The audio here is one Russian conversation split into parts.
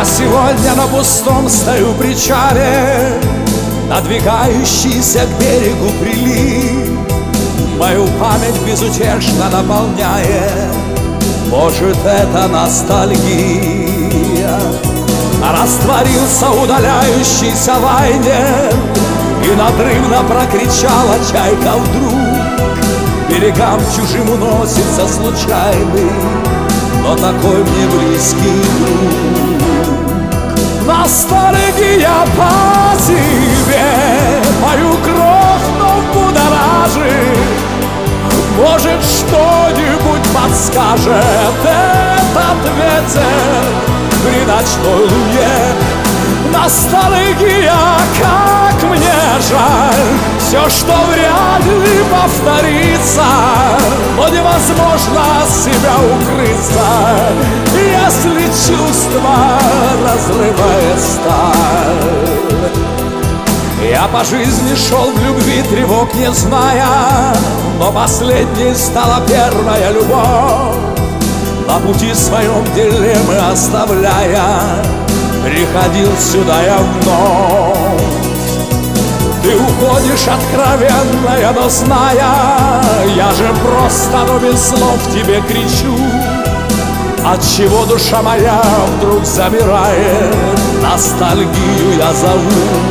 Я сегодня на пустом стою причале, надвигающийся к берегу прилив мою память безутешно наполняет. Может, это ностальгия. Растворился удаляющийся лайнер, и надрывно прокричала чайка вдруг. Берегам чужим уносится случайный, но такой мне близкий друг. Ностальгия по тебе мою кровь вновь будоражит. Может, что-нибудь подскажет этот ветер при ночной луне. Ностальгия, как мне жаль, все, что вряд ли повторится, но невозможно от себя укрыться, если чувство разрывает сталь. Я по жизни шел в любви, тревог не зная, но последней стала первая любовь. На пути своем дилеммы оставляя, приходил сюда я вновь. Ты уходишь откровенная, но зная, я же просто, но без слов тебе кричу. Отчего душа моя вдруг замирает, ностальгию я зову.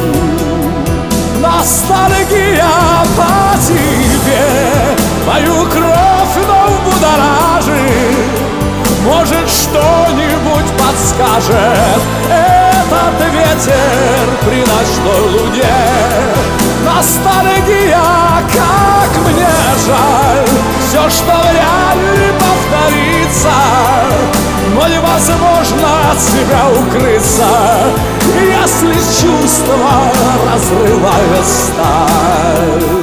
Ностальгия по тебе мою кровь вновь будоражит. Может, что-нибудь подскажет этот ветер при ночной луне. Ностальгия, как мне жаль, все, что вряд ли повторится, но невозможно от себя укрыться, если чувства разрывают сталь.